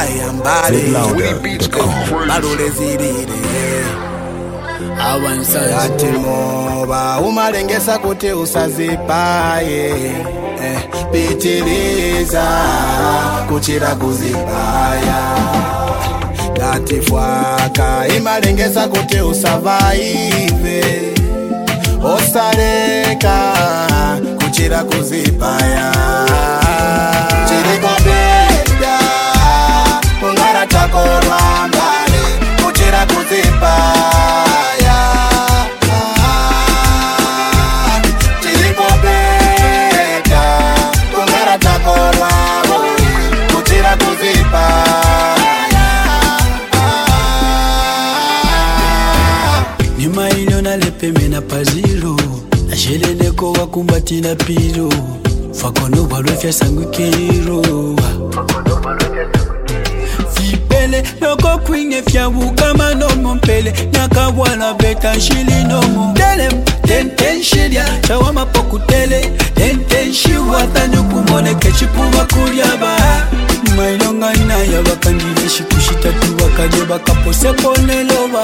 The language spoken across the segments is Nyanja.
yambale balule zilile ati moba umalengesa kuti usazipaye pitiliza kuchira kuzipaya ngati fwaka imalengesa kuti usavaive osareka kuchira kuzipaya chirikopenda kungara takorwa mbali kuchira kuzipaya chirikopenda kungara takorwa kuchira kuzipaya nyuma ino nalepeme na paziro asheleneko wakumbatina piro fakono walwefya sangu kiro vipele loko kwinge fyabukama nomo mpele nyakabwana beta nshili nomo telem tenten shilia chawa mapoku tele tenten shiwata nyukumoneke chipuwa kulyaba mailonga inaya bakandile shikushitatu bakaje bakapose poneloba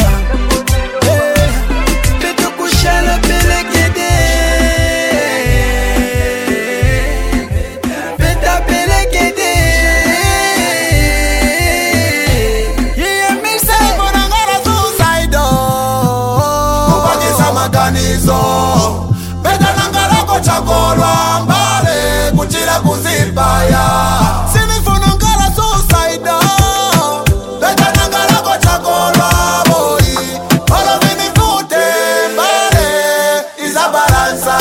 Shala pelekede Beta pelekede Yeah, misa Morangara suicide Kupagisa maganizo Beta nangara kochakolwa mbale kuchira kuzipaya Sinifuno ngara suicide Beta nangara kochakolwa boy Olo vini kute Balanza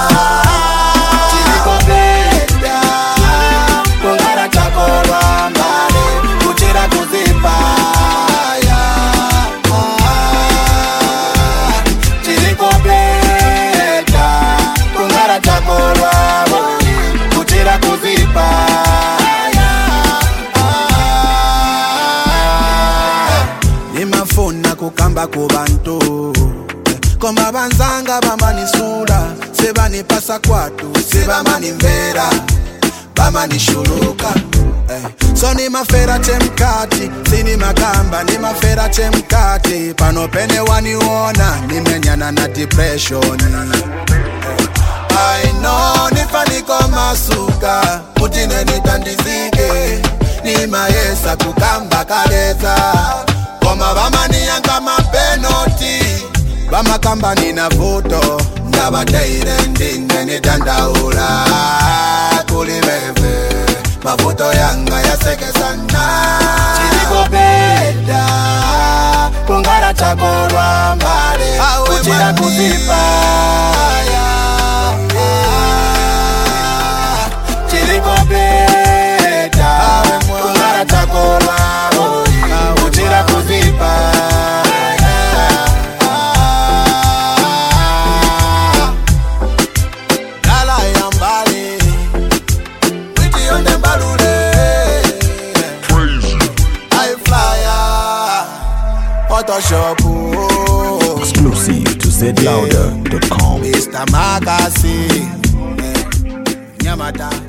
chirikopenda kungara chakorwa mbali kuchira kuzipaya chirikopenda kungara chakorwa kuchira kuzipaya nimafuna kukamba kubantu Koma banzanga bamanisula sebani pasa kwatu sebamani mvera bamani shuluka so ni mafera chemkati sini magamba ni mafera chemkati pano pene waniona nimenyana na depression I know nifaniko masuka mutine nitandizike ni maesa kukamba kaleza koma bamani yanga mapenoti Bama kamba nina voto Ndaba teire ndinge nitandaula Kulibebe Mavuto yanga ya seke sana Chirikopenda Kungara chakorwa mbale Kuchira kuzipaya Chirikopenda Kungara chakorwa Kuchira kuzipaya Exclusive to zlouder.com. Mr. Magasi Nyamata